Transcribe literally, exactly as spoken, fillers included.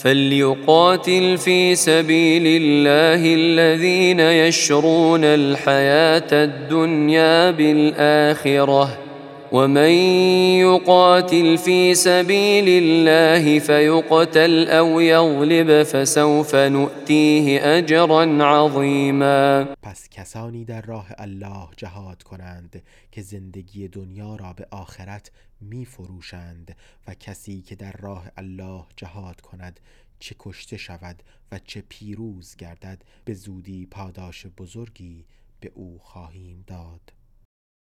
فليقاتل في سبيل الله الذين يشرون الحياة الدنيا بالآخرة ومن يقاتل في سبيل الله فيقتل أو يغلب فسوف نؤتيه أجرا عظیما. پس کسانی در راه الله جهاد کنند که زندگی دنیا را به آخرت می فروشند و کسی که در راه الله جهاد کند چه کشته شود و چه پیروز گردد به زودی پاداش بزرگی به او خواهیم داد.